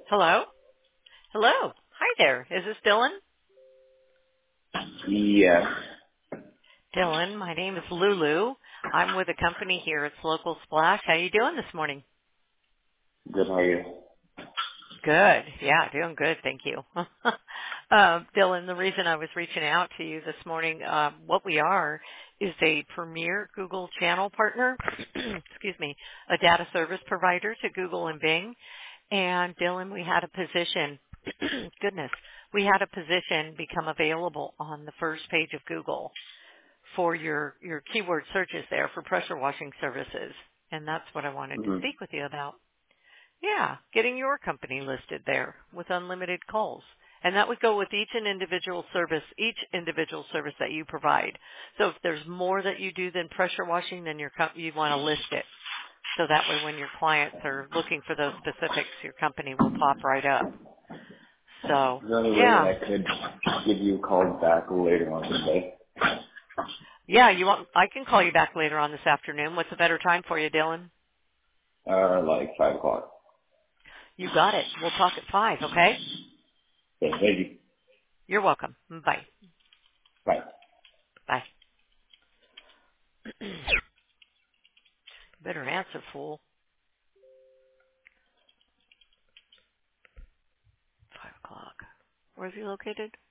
Hello? Hello. Hi there. Is this Dylan? Yes. Dylan, my name is Lulu. I'm with a company here. It's Local Splash. How you doing this morning? Good, how are you? Good. Yeah, doing good. Thank you. Dylan, the reason I was reaching out to you this morning, what we are is a premier Google channel partner, excuse me, a data service provider to Google and Bing. And Dylan, we had a position, goodness, we had a position become available on the first page of Google for your keyword searches there for pressure washing services. And that's what I wanted to Mm-hmm. speak with you about. Yeah, getting your company listed there with unlimited calls. And that would go with each individual service that you provide. So if there's more that you do than pressure washing, then you want to list it. So that way when your clients are looking for those specifics, your company will pop right up. So, Is there any way that yeah. I could give you a call back later on today? Yeah, I can call you back later on this afternoon. What's a better time for you, Dylan? Like 5 o'clock. You got it. We'll talk at 5, okay? Okay, thank you. You're welcome. Bye. Bye. Bye. Better answer, fool. 5 o'clock. Where's he located?